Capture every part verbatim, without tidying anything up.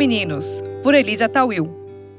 Meninos, por Elisa Tawil.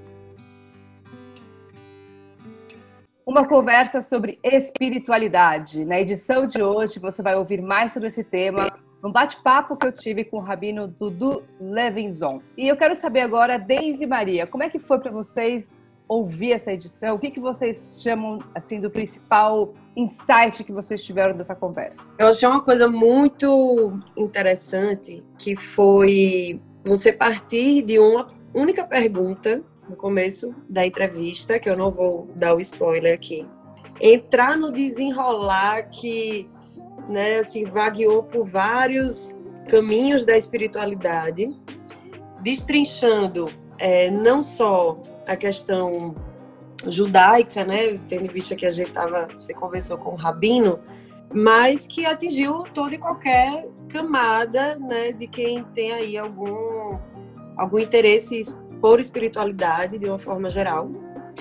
Uma conversa sobre espiritualidade. Na edição de hoje, você vai ouvir mais sobre esse tema, um bate-papo que eu tive com o rabino Dudu Levinson. E eu quero saber agora, Deise e Maria, como é que foi para vocês ouvir essa edição? O que, que vocês chamam assim, do principal insight que vocês tiveram dessa conversa? Eu achei uma coisa muito interessante, que foi você partir de uma única pergunta no começo da entrevista, que eu não vou dar o spoiler aqui, entrar no desenrolar que, né, assim, vagueou por vários caminhos da espiritualidade, destrinchando é, não só a questão judaica, né, tendo em vista que a gente tava, você conversou com o rabino, mas que atingiu toda e qualquer camada, né, de quem tem aí algum, algum interesse por espiritualidade, de uma forma geral.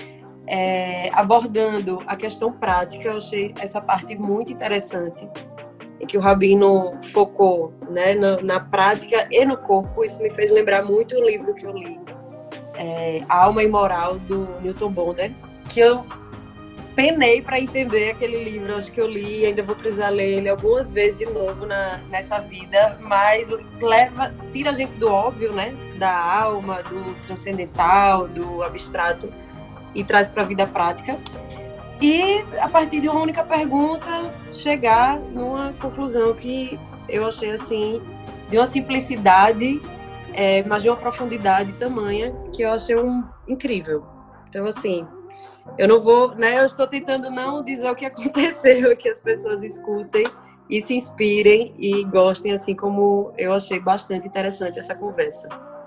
É, abordando a questão prática, eu achei essa parte muito interessante, em que o rabino focou, né, na, na prática e no corpo. Isso me fez lembrar muito o livro que eu li, é, A Alma Imoral, do Newton Bonder, que eu penei para entender aquele livro. Acho que eu li e ainda vou precisar ler ele algumas vezes de novo na, nessa vida, mas leva, tira a gente do óbvio, né, da alma, do transcendental, do abstrato, e traz para a vida prática. E, a partir de uma única pergunta, chegar numa conclusão que eu achei, assim, de uma simplicidade, é, mas de uma profundidade tamanha, que eu achei um, incrível. Então, assim, eu não vou, né, eu estou tentando não dizer o que aconteceu, que as pessoas escutem e se inspirem e gostem, assim como eu achei bastante interessante essa conversa.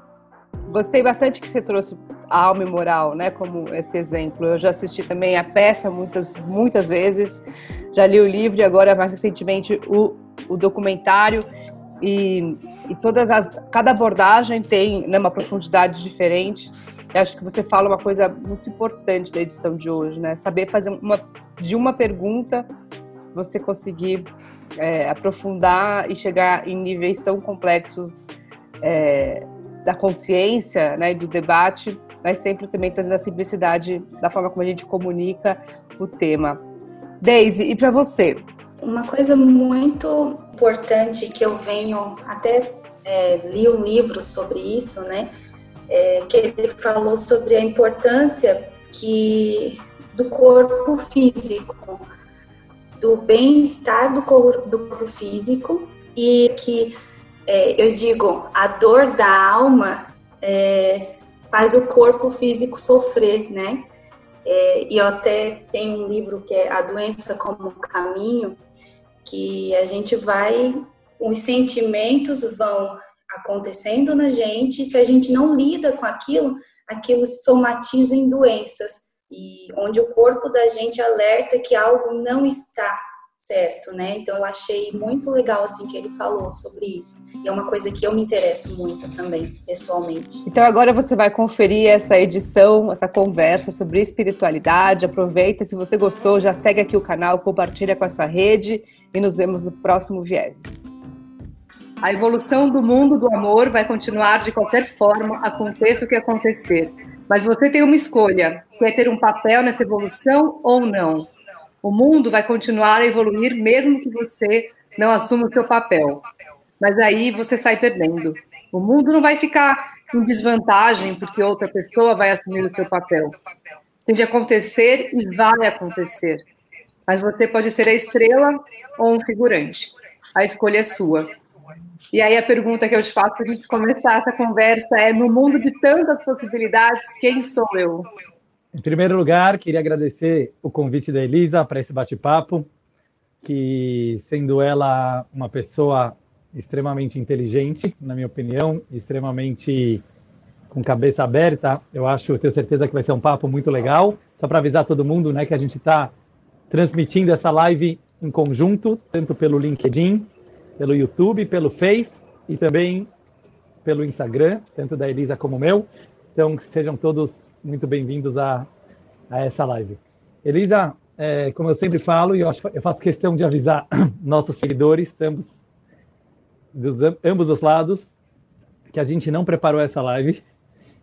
Gostei bastante que você trouxe a Alma Imoral, né, como esse exemplo. Eu já assisti também a peça muitas, muitas vezes, já li o livro e agora, mais recentemente, o, o documentário. E, e todas as, cada abordagem tem, né, uma profundidade diferente. Eu acho que você fala uma coisa muito importante da edição de hoje, né? Saber fazer uma, de uma pergunta, você conseguir é, aprofundar e chegar em níveis tão complexos é, da consciência, né, e do debate, mas sempre também trazendo a simplicidade da forma como a gente comunica o tema. Deise, e para você? Uma coisa muito importante que eu venho, até é, li um livro sobre isso, né, é, que ele falou sobre a importância que, do corpo físico, do bem-estar do corpo, do corpo físico, e que É, eu digo, a dor da alma é, faz o corpo físico sofrer, né? É, e eu até tenho um livro que é A Doença como Caminho, que a gente vai, os sentimentos vão acontecendo na gente, e se a gente não lida com aquilo, aquilo somatiza em doenças, e onde o corpo da gente alerta que algo não está certo, né? Então eu achei muito legal assim que ele falou sobre isso. E é uma coisa que eu me interesso muito também, pessoalmente. Então agora você vai conferir essa edição, essa conversa sobre espiritualidade. Aproveita, se você gostou, já segue aqui o canal, compartilha com a sua rede e nos vemos no próximo Viés. A evolução do mundo do amor vai continuar de qualquer forma, aconteça o que acontecer. Mas você tem uma escolha, que é ter um papel nessa evolução ou não. O mundo vai continuar a evoluir mesmo que você não assuma o seu papel. Mas aí você sai perdendo. O mundo não vai ficar em desvantagem porque outra pessoa vai assumir o seu papel. Tem de acontecer e vai acontecer. Mas você pode ser a estrela ou um figurante. A escolha é sua. E aí a pergunta que eu te faço para a gente começar essa conversa é: no mundo de tantas possibilidades, quem sou eu? Em primeiro lugar, queria agradecer o convite da Elisa para esse bate-papo, que, sendo ela uma pessoa extremamente inteligente, na minha opinião, extremamente com cabeça aberta, eu acho, eu tenho certeza que vai ser um papo muito legal. Só para avisar todo mundo, né, que a gente está transmitindo essa live em conjunto, tanto pelo LinkedIn, pelo YouTube, pelo Face e também pelo Instagram, tanto da Elisa como o meu. Então, que sejam todos muito bem-vindos a, a essa live. Elisa, é, como eu sempre falo, e eu, acho, eu faço questão de avisar nossos seguidores, ambos, dos ambos os lados, que a gente não preparou essa live.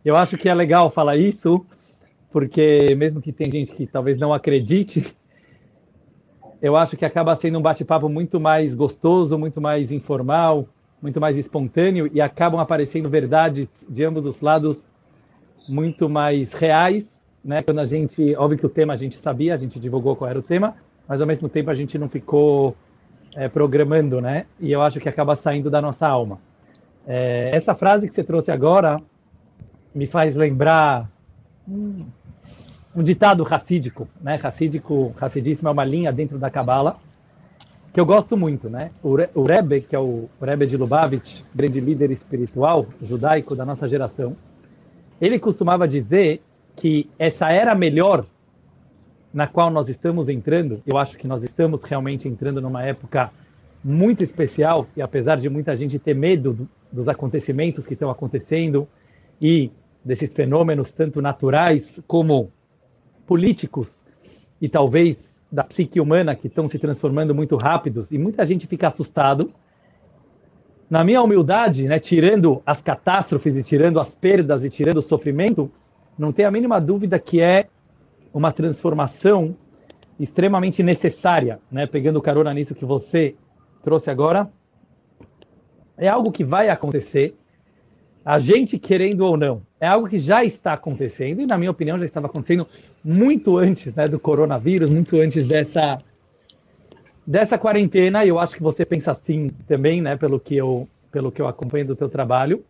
eu acho que é legal falar isso, porque mesmo que tem gente que talvez não acredite, eu acho que acaba sendo um bate-papo muito mais gostoso, muito mais informal, muito mais espontâneo, e acabam aparecendo verdades de ambos os lados muito mais reais, né? Quando a gente, óbvio que o tema a gente sabia, a gente divulgou qual era o tema, mas ao mesmo tempo a gente não ficou é, programando, né? E eu acho que acaba saindo da nossa alma. É, essa frase que você trouxe agora me faz lembrar um, um ditado racídico, né? Racídico, racidíssimo é uma linha dentro da Cabala, que eu gosto muito, né? O, Re, o Rebbe, que é o, o Rebbe de Lubavitch, grande líder espiritual judaico da nossa geração, ele costumava dizer que essa era melhor na qual nós estamos entrando, eu acho que nós estamos realmente entrando numa época muito especial, e apesar de muita gente ter medo do, dos acontecimentos que estão acontecendo e desses fenômenos tanto naturais como políticos e talvez da psique humana que estão se transformando muito rápidos, e muita gente fica assustado. Na minha humildade, né, tirando as catástrofes e tirando as perdas e tirando o sofrimento, não tem a mínima dúvida que é uma transformação extremamente necessária, né? Pegando carona nisso que você trouxe agora, é algo que vai acontecer, a gente querendo ou não, é algo que já está acontecendo, e na minha opinião já estava acontecendo muito antes, né, do coronavírus, muito antes dessa, dessa quarentena, e eu acho que você pensa assim também, né, pelo que eu, pelo que eu acompanho do teu trabalho.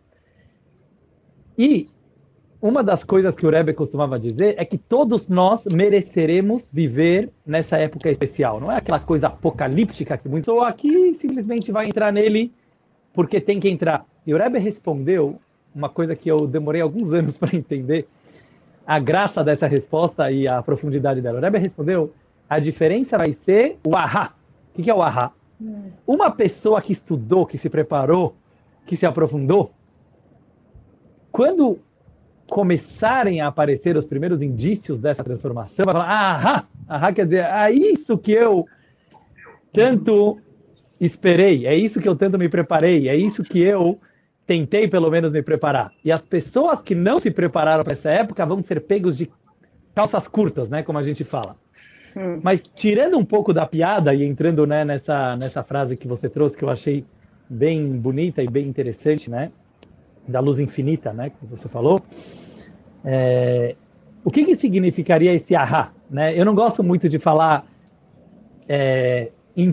E uma das coisas que o Rebbe costumava dizer é que todos nós mereceremos viver nessa época especial. Não é aquela coisa apocalíptica que muitos ou aqui simplesmente vai entrar nele porque tem que entrar. E o Rebbe respondeu uma coisa que eu demorei alguns anos para entender, a graça dessa resposta e a profundidade dela. O Rebbe respondeu, a diferença vai ser o ahá. O que é o ahá? Uma pessoa que estudou, que se preparou, que se aprofundou, quando começarem a aparecer os primeiros indícios dessa transformação, vai falar, ahá, ahá quer dizer, é isso que eu tanto esperei, é isso que eu tanto me preparei, é isso que eu tentei pelo menos me preparar. E as pessoas que não se prepararam para essa época vão ser pegos de calças curtas, né, como a gente fala. Hum. Mas tirando um pouco da piada e entrando, né, nessa, nessa frase que você trouxe, que eu achei bem bonita e bem interessante, né, da luz infinita, né, que você falou, é, o que, que significaria esse ahá? Né? Eu não gosto muito de falar, é, em,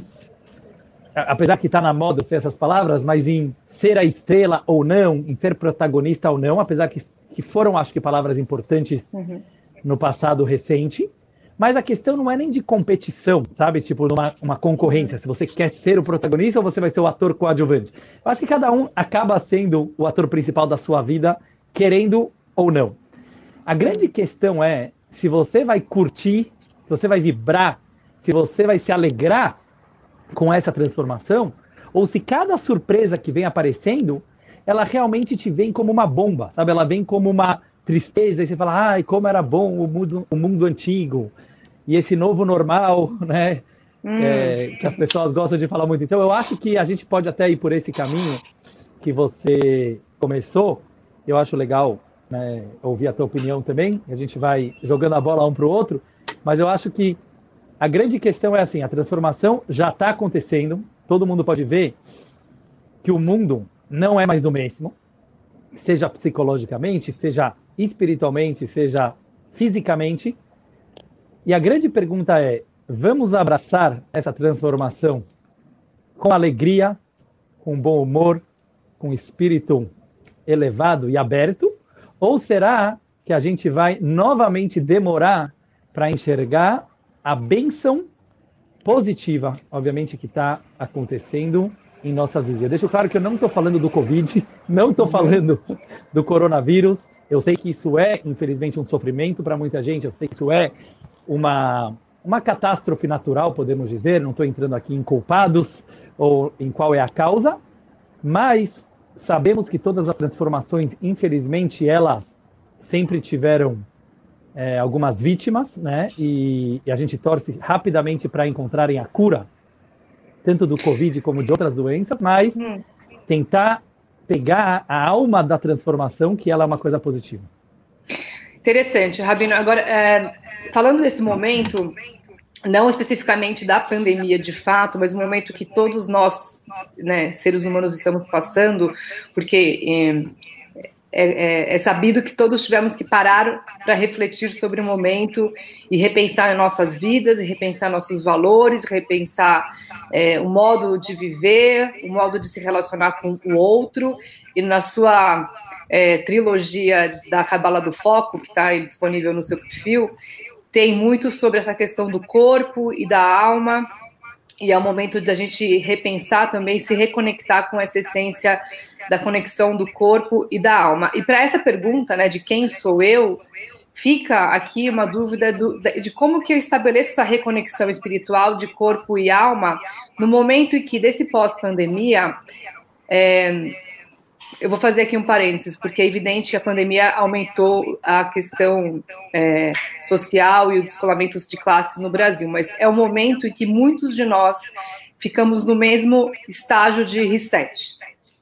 apesar que está na moda ser essas palavras, mas em ser a estrela ou não, em ser protagonista ou não, apesar que, que foram, acho que, palavras importantes uhum. no passado recente, mas a questão não é nem de competição, sabe? Tipo, numa uma concorrência, se você quer ser o protagonista ou você vai ser o ator coadjuvante. Eu acho que cada um acaba sendo o ator principal da sua vida, querendo ou não. A grande questão é se você vai curtir, se você vai vibrar, se você vai se alegrar com essa transformação, ou se cada surpresa que vem aparecendo, ela realmente te vem como uma bomba, sabe? Ela vem como uma tristeza, e você fala, ai, como era bom o mundo, o mundo antigo, e esse novo normal, né? Hum. É, que as pessoas gostam de falar muito. Então, eu acho que a gente pode até ir por esse caminho que você começou. Eu acho legal, né, ouvir a tua opinião também. A gente vai jogando a bola um para o outro. Mas eu acho que a grande questão é assim, a transformação já está acontecendo. Todo mundo pode ver que o mundo não é mais o mesmo. Seja psicologicamente, seja espiritualmente, seja fisicamente. E a grande pergunta é, vamos abraçar essa transformação com alegria, com bom humor, com espírito elevado e aberto? Ou será que a gente vai novamente demorar para enxergar a bênção positiva, obviamente, que está acontecendo em nossas vidas? Eu deixo claro que eu não estou falando do Covid, não estou falando do coronavírus. Eu sei que isso é, infelizmente, um sofrimento para muita gente. Eu sei que isso é uma, uma catástrofe natural, podemos dizer. Não estou entrando aqui em culpados ou em qual é a causa, mas sabemos que todas as transformações, infelizmente, elas sempre tiveram é, algumas vítimas, né? E, e a gente torce rapidamente para encontrarem a cura, tanto do Covid como de outras doenças, mas tentar pegar a alma da transformação, que ela é uma coisa positiva. Interessante, Rabino. Agora, é, falando desse momento, não especificamente da pandemia de fato, mas o momento que todos nós, né, seres humanos, estamos passando, porque é, é, é sabido que todos tivemos que parar para refletir sobre o momento e repensar nossas vidas, e repensar nossos valores, repensar é, o modo de viver, o modo de se relacionar com o outro, e na sua é, trilogia da Cabala do Foco, que está disponível no seu perfil, tem muito sobre essa questão do corpo e da alma, e é o momento da gente repensar também, se reconectar com essa essência da conexão do corpo e da alma. E para essa pergunta, né, de quem sou eu, fica aqui uma dúvida do, de como que eu estabeleço essa reconexão espiritual de corpo e alma no momento em que, desse pós-pandemia, é, eu vou fazer aqui um parênteses, porque é evidente que a pandemia aumentou a questão é, social e os descolamentos de classes no Brasil, mas é o momento em que muitos de nós ficamos no mesmo estágio de reset.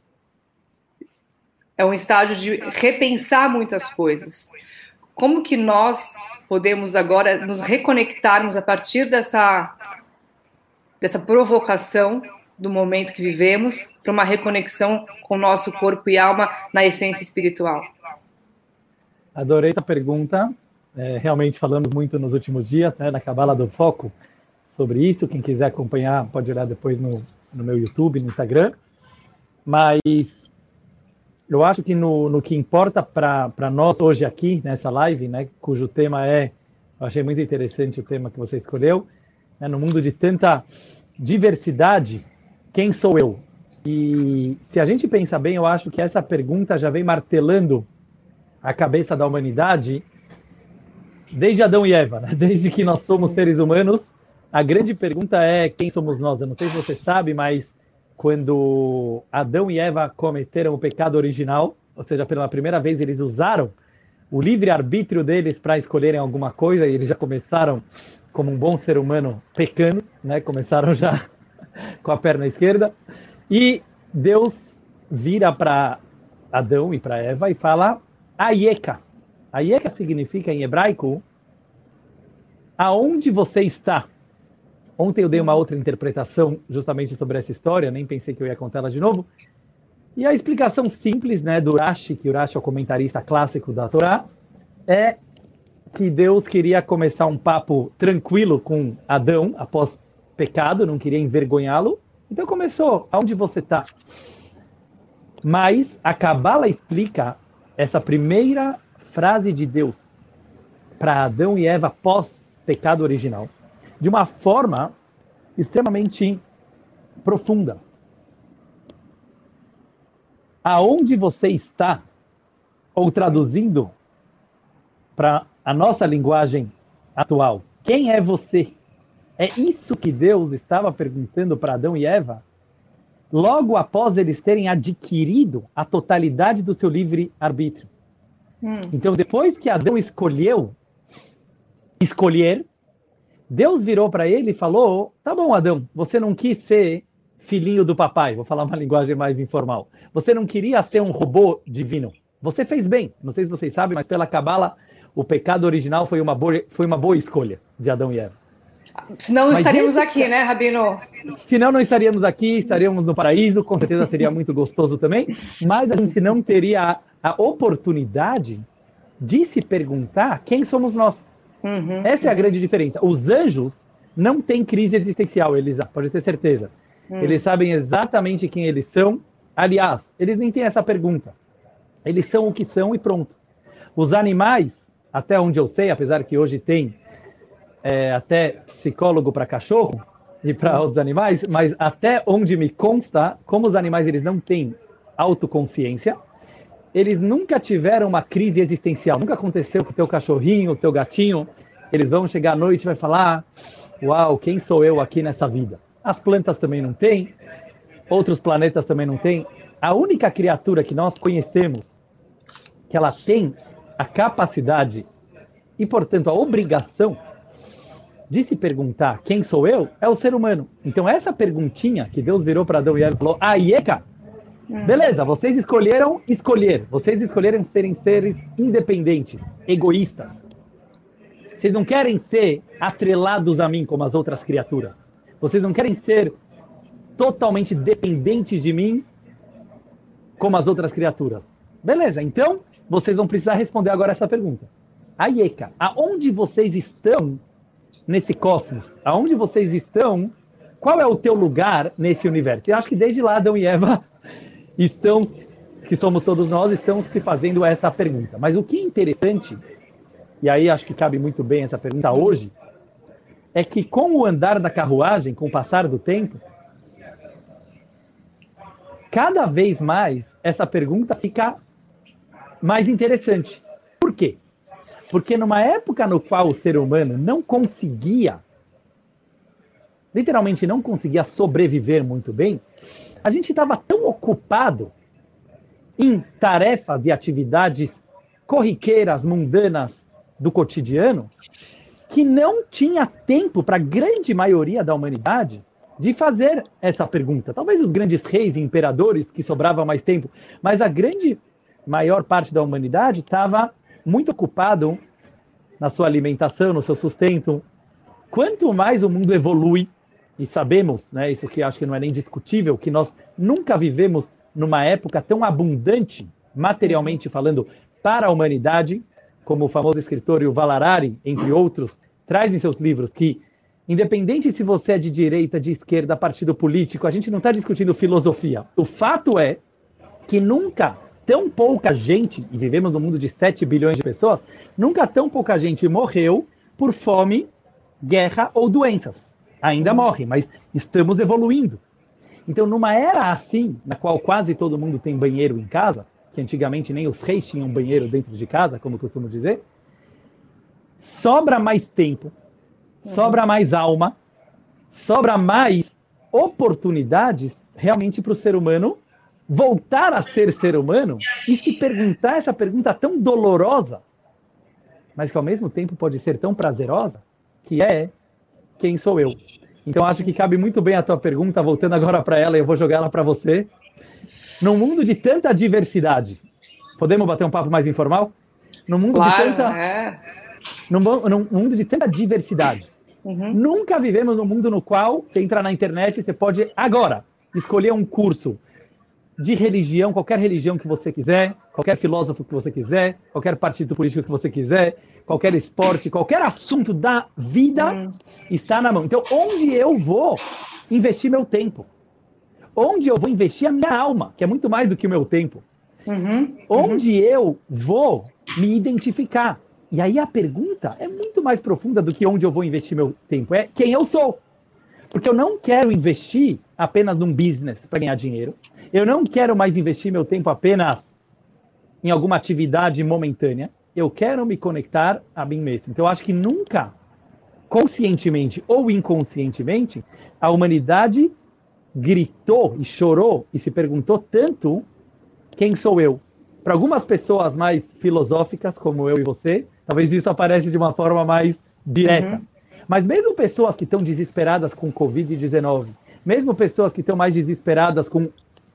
É um estágio de repensar muitas coisas. Como que nós podemos agora nos reconectarmos a partir dessa, dessa provocação do momento que vivemos para uma reconexão com o nosso corpo e alma na essência espiritual? Adorei essa pergunta. É, realmente falamos muito nos últimos dias, né, na Cabala do Foco, sobre isso. Quem quiser acompanhar pode olhar depois no, no meu YouTube, no Instagram. Mas eu acho que no, no que importa para nós hoje aqui, nessa live, né, cujo tema é, eu achei muito interessante o tema que você escolheu, né, no mundo de tanta diversidade, quem sou eu? E se a gente pensa bem, eu acho que essa pergunta já vem martelando a cabeça da humanidade desde Adão e Eva, né? Desde que nós somos seres humanos. A grande pergunta é quem somos nós? Eu não sei se você sabe, mas quando Adão e Eva cometeram o pecado original, ou seja, pela primeira vez eles usaram o livre-arbítrio deles para escolherem alguma coisa, e eles já começaram como um bom ser humano pecando, né? Começaram já com a perna esquerda, e Deus vira para Adão e para Eva e fala Ayeka. Ayeka significa em hebraico aonde você está. Ontem eu dei uma outra interpretação justamente sobre essa história, nem pensei que eu ia contar ela de novo. E a explicação simples, né, do Rashi, que o Rashi é o comentarista clássico da Torá, é que Deus queria começar um papo tranquilo com Adão após pecado, não queria envergonhá-lo. Então começou, aonde você está? Mas a Cabala explica essa primeira frase de Deus para Adão e Eva pós-pecado original de uma forma extremamente profunda. Aonde você está, ou traduzindo para a nossa linguagem atual, quem é você? É isso que Deus estava perguntando para Adão e Eva, logo após eles terem adquirido a totalidade do seu livre-arbítrio. Hum. Então, depois que Adão escolheu escolher, Deus virou para ele e falou, tá bom, Adão, você não quis ser filhinho do papai, vou falar uma linguagem mais informal. Você não queria ser um robô divino. Você fez bem. Não sei se vocês sabem, mas pela Cabala, o pecado original foi uma boa, foi uma boa escolha de Adão e Eva. Senão não Mas estaríamos esse... aqui, né, Rabino? Senão não estaríamos aqui, estaríamos no paraíso, com certeza seria muito gostoso também, mas a gente não teria a, a oportunidade de se perguntar quem somos nós. Uhum. Essa é a grande diferença. Os anjos não têm crise existencial, Elisa, pode ter certeza. Uhum. Eles sabem exatamente quem eles são. Aliás, eles nem têm essa pergunta. Eles são o que são e pronto. Os animais, até onde eu sei, apesar que hoje tem É, até psicólogo para cachorro e para outros animais, mas até onde me consta, como os animais eles não têm autoconsciência, eles nunca tiveram uma crise existencial. Nunca aconteceu com o teu cachorrinho, o teu gatinho, eles vão chegar à noite e vai falar, uau, quem sou eu aqui nessa vida? As plantas também não têm, outros planetas também não têm. A única criatura que nós conhecemos que ela tem a capacidade e, portanto, a obrigação de se perguntar quem sou eu, é o ser humano. Então essa perguntinha que Deus virou para Adão e Eva e falou, Ayeka, Hum. Beleza, vocês escolheram escolher. Vocês escolheram serem seres independentes, egoístas. Vocês não querem ser atrelados a mim como as outras criaturas. Vocês não querem ser totalmente dependentes de mim como as outras criaturas. Beleza, então vocês vão precisar responder agora essa pergunta. Ayeka, aonde vocês estão nesse cosmos? Aonde vocês estão? Qual é o teu lugar nesse universo? Eu acho que desde lá Adão e Eva estão, que somos todos nós, estão se fazendo essa pergunta. Mas o que é interessante, e aí acho que cabe muito bem essa pergunta hoje, é que com o andar da carruagem, com o passar do tempo, cada vez mais essa pergunta fica mais interessante. Por quê? Porque numa época no qual o ser humano não conseguia, literalmente não conseguia sobreviver muito bem, a gente estava tão ocupado em tarefas e atividades corriqueiras, mundanas do cotidiano, que não tinha tempo para a grande maioria da humanidade de fazer essa pergunta. Talvez os grandes reis e imperadores, que sobrava mais tempo, mas a grande maior parte da humanidade estava muito ocupado na sua alimentação, no seu sustento. Quanto mais o mundo evolui, e sabemos, né, isso que acho que não é nem discutível, que nós nunca vivemos numa época tão abundante, materialmente falando, para a humanidade, como o famoso escritor Yuval Harari, entre outros, traz em seus livros que, independente se você é de direita, de esquerda, partido político, a gente não está discutindo filosofia. O fato é que nunca tão pouca gente, e vivemos num mundo de sete bilhões de pessoas, nunca tão pouca gente morreu por fome, guerra ou doenças. Ainda morre, mas estamos evoluindo. Então, numa era assim, na qual quase todo mundo tem banheiro em casa, que antigamente nem os reis tinham banheiro dentro de casa, como eu costumo dizer, sobra mais tempo, sobra mais alma, sobra mais oportunidades realmente para o ser humano voltar a ser ser humano e se perguntar essa pergunta tão dolorosa, mas que ao mesmo tempo pode ser tão prazerosa, que é: quem sou eu? Então acho que cabe muito bem a tua pergunta, voltando agora para ela, e eu vou jogar ela para você. Num mundo de tanta diversidade, podemos bater um papo mais informal? Num mundo claro, de tanta, é. num, num mundo de tanta diversidade, uhum. Nunca vivemos num mundo no qual você entra na internet e você pode agora escolher um curso de religião, qualquer religião que você quiser, qualquer filósofo que você quiser, qualquer partido político que você quiser, qualquer esporte, qualquer assunto da vida hum. está na mão. Então, onde eu vou investir meu tempo? Onde eu vou investir a minha alma, que é muito mais do que o meu tempo? Uhum. Onde uhum. eu vou me identificar? E aí a pergunta é muito mais profunda do que onde eu vou investir meu tempo. É quem eu sou. Porque eu não quero investir apenas num business para ganhar dinheiro. Eu não quero mais investir meu tempo apenas em alguma atividade momentânea. Eu quero me conectar a mim mesmo. Então, eu acho que nunca, conscientemente ou inconscientemente, a humanidade gritou e chorou e se perguntou tanto: quem sou eu? Para algumas pessoas mais filosóficas, como eu e você, talvez isso aparece de uma forma mais direta. Uhum. Mas mesmo pessoas que estão desesperadas com covid dezenove, mesmo pessoas que estão mais desesperadas com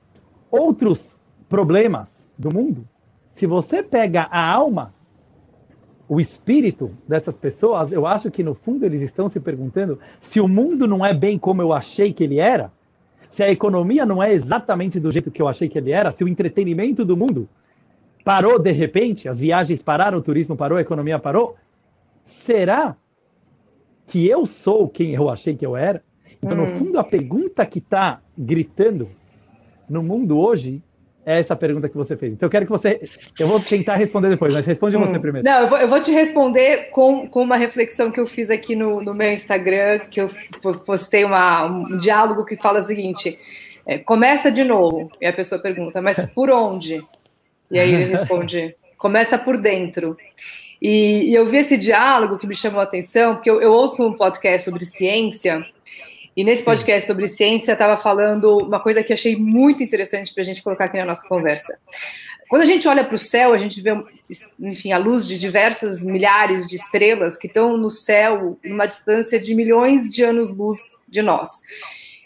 outros problemas do mundo, se você pega a alma, o espírito dessas pessoas, eu acho que no fundo eles estão se perguntando se o mundo não é bem como eu achei que ele era, se a economia não é exatamente do jeito que eu achei que ele era, se o entretenimento do mundo parou de repente, as viagens pararam, o turismo parou, a economia parou, será que eu sou quem eu achei que eu era? Então, hum. no fundo, a pergunta que está gritando no mundo hoje é essa pergunta que você fez. Então, eu quero que você... Eu vou tentar responder depois, mas responde hum. você primeiro. Não, eu vou, eu vou te responder com, com uma reflexão que eu fiz aqui no, no meu Instagram, que eu postei uma, um diálogo que fala o seguinte: é, começa de novo. E a pessoa pergunta, mas por onde? E aí ele responde, começa por dentro. E, e eu vi esse diálogo que me chamou a atenção, porque eu, eu ouço um podcast sobre ciência, e nesse podcast sobre ciência estava falando uma coisa que eu achei muito interessante para a gente colocar aqui na nossa conversa. Quando a gente olha para o céu, a gente vê, enfim, a luz de diversas milhares de estrelas que estão no céu numa distância de milhões de anos-luz de nós.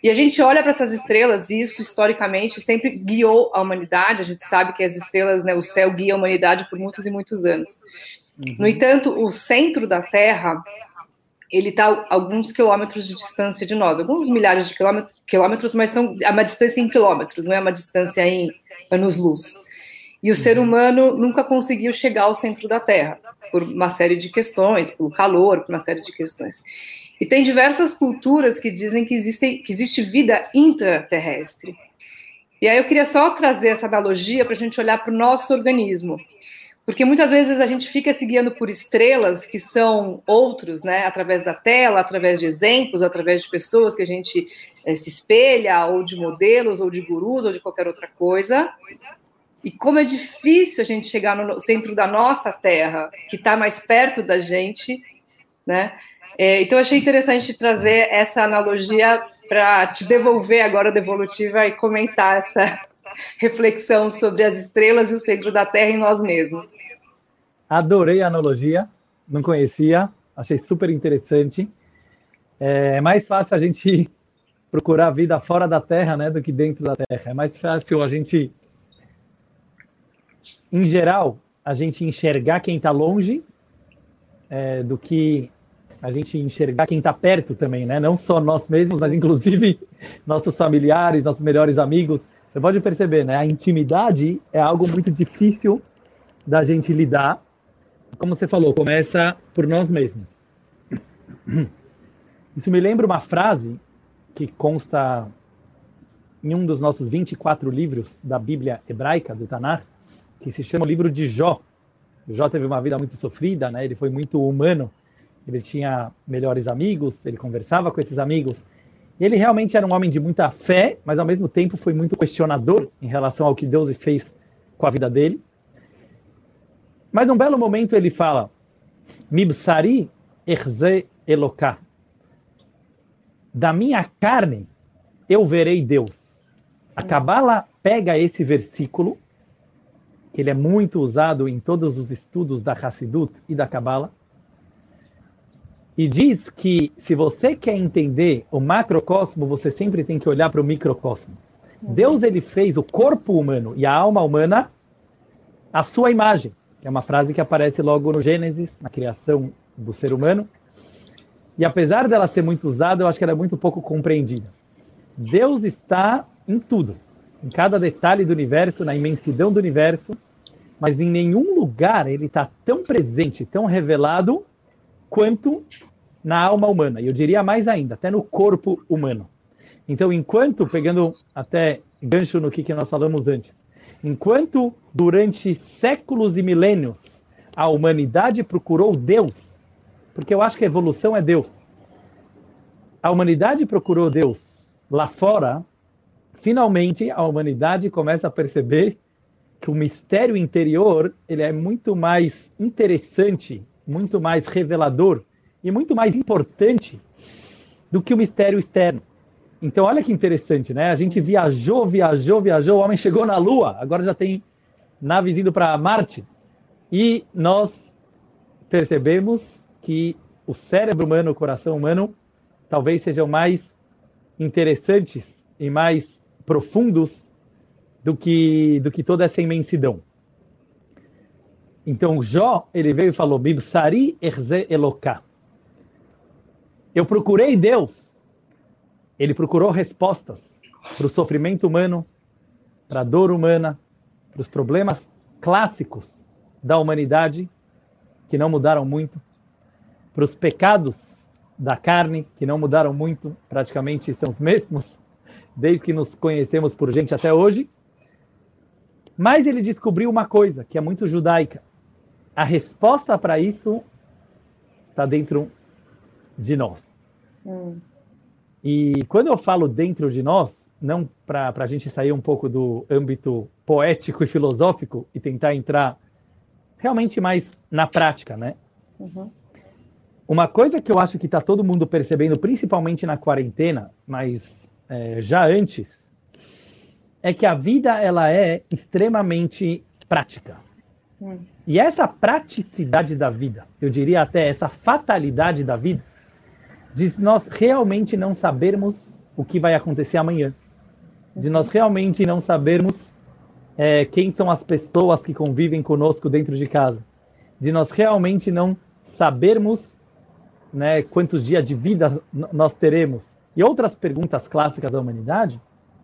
E a gente olha para essas estrelas, e isso historicamente sempre guiou a humanidade. A gente sabe que as estrelas, né, o céu guia a humanidade por muitos e muitos anos. Uhum. No entanto, o centro da Terra, ele está a alguns quilômetros de distância de nós, alguns milhares de quilômetros, mas são é uma distância em quilômetros, não é uma distância em anos-luz. E o ser humano nunca conseguiu chegar ao centro da Terra, por uma série de questões, pelo calor, por uma série de questões. E tem diversas culturas que dizem que existe, que existe vida intraterrestre. E aí eu queria só trazer essa analogia para a gente olhar para o nosso organismo. Porque muitas vezes a gente fica se guiando por estrelas que são outros, né? Através da tela, através de exemplos, através de pessoas que a gente é, se espelha, ou de modelos, ou de gurus, ou de qualquer outra coisa. E como é difícil a gente chegar no centro da nossa Terra, que está mais perto da gente, né? É, então, eu achei interessante trazer essa analogia para te devolver agora da Evolutiva e comentar essa reflexão sobre as estrelas e o centro da Terra em nós mesmos. Adorei a analogia, não conhecia, achei super interessante. É mais fácil a gente procurar a vida fora da Terra, né, do que dentro da Terra. É mais fácil a gente, em geral, a gente enxergar quem está longe é, do que a gente enxergar quem está perto também, né? Não só nós mesmos, mas inclusive nossos familiares, nossos melhores amigos. Você pode perceber, né? A intimidade é algo muito difícil da gente lidar. Como você falou, começa por nós mesmos. Isso me lembra uma frase que consta em um dos nossos vinte e quatro livros da Bíblia hebraica, do Tanakh, que se chama o livro de Jó. Jó teve uma vida muito sofrida, né? Ele foi muito humano. Ele tinha melhores amigos, ele conversava com esses amigos. Ele realmente era um homem de muita fé, mas ao mesmo tempo foi muito questionador em relação ao que Deus fez com a vida dele. Mas num belo momento ele fala: Mibsari erze Eloká. Da minha carne eu verei Deus. A Kabbalah pega esse versículo, que ele é muito usado em todos os estudos da Hassidut e da Kabbalah, e diz que se você quer entender o macrocosmo, você sempre tem que olhar para o microcosmo. Uhum. Deus ele fez o corpo humano e a alma humana à sua imagem. Que é uma frase que aparece logo no Gênesis, na criação do ser humano. E apesar dela ser muito usada, eu acho que ela é muito pouco compreendida. Deus está em tudo, em cada detalhe do universo, na imensidão do universo, mas em nenhum lugar ele está tão presente, tão revelado, quanto na alma humana. E eu diria mais ainda, até no corpo humano. Então, enquanto, pegando até gancho no que, que nós falamos antes, enquanto durante séculos e milênios a humanidade procurou Deus, porque eu acho que a evolução é Deus, a humanidade procurou Deus lá fora, finalmente a humanidade começa a perceber que o mistério interior ele é muito mais interessante, muito mais revelador e muito mais importante do que o mistério externo. Então, olha que interessante, né? A gente viajou, viajou, viajou, o homem chegou na Lua, agora já tem naves indo para Marte. E nós percebemos que o cérebro humano, o coração humano, talvez sejam mais interessantes e mais profundos do que, do que toda essa imensidão. Então, Jó, ele veio e falou, Bibsari erze Eloká. Eu procurei Deus. Ele procurou respostas para o sofrimento humano, para a dor humana, para os problemas clássicos da humanidade, que não mudaram muito, para os pecados da carne, que não mudaram muito, praticamente são os mesmos, desde que nos conhecemos por gente até hoje. Mas ele descobriu uma coisa, que é muito judaica. A resposta para isso está dentro de nós. Hum. E quando eu falo dentro de nós, não para a gente sair um pouco do âmbito poético e filosófico e tentar entrar realmente mais na prática, né? Uhum. Uma coisa que eu acho que está todo mundo percebendo, principalmente na quarentena, mas é, já antes, é que a vida ela é extremamente prática. Hum. E essa praticidade da vida, eu diria até essa fatalidade da vida, diz nós realmente não sabermos o que vai acontecer amanhã. De nós realmente não sabermos é, quem são as pessoas que convivem conosco dentro de casa. De nós realmente não sabermos, né, quantos dias de vida nós teremos. E outras perguntas clássicas da humanidade,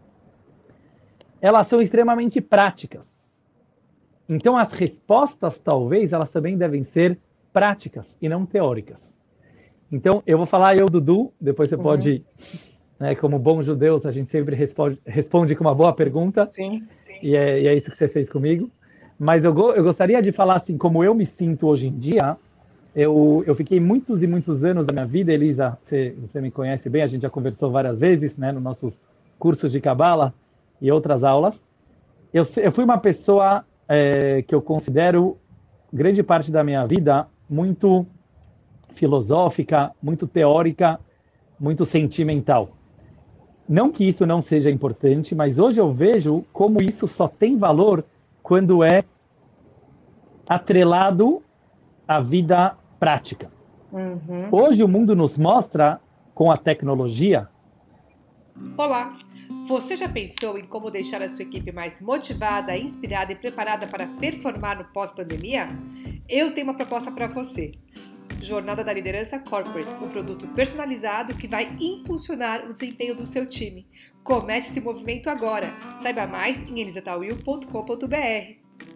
elas são extremamente práticas. Então as respostas, talvez, elas também devem ser práticas e não teóricas. Então eu vou falar eu, Dudu, depois você uhum. pode, né, como bons judeus, a gente sempre responde, responde com uma boa pergunta. Sim, sim. E, é, e é isso que você fez comigo. Mas eu, eu gostaria de falar assim, como eu me sinto hoje em dia. Eu, eu fiquei muitos e muitos anos da minha vida, Elisa, você, você me conhece bem, a gente já conversou várias vezes, né, nos nossos cursos de Cabala e outras aulas. Eu, eu fui uma pessoa é, que eu considero, grande parte da minha vida, muito filosófica, muito teórica, muito sentimental. Não que isso não seja importante, mas hoje eu vejo como isso só tem valor quando é atrelado à vida prática. Uhum. Hoje o mundo nos mostra, com a tecnologia... Olá! Você já pensou em como deixar a sua equipe mais motivada, inspirada e preparada para performar no pós-pandemia? Eu tenho uma proposta para você. Jornada da Liderança Corporate, um produto personalizado que vai impulsionar o desempenho do seu time. Comece esse movimento agora. Saiba mais em elisa tawil ponto com ponto b r.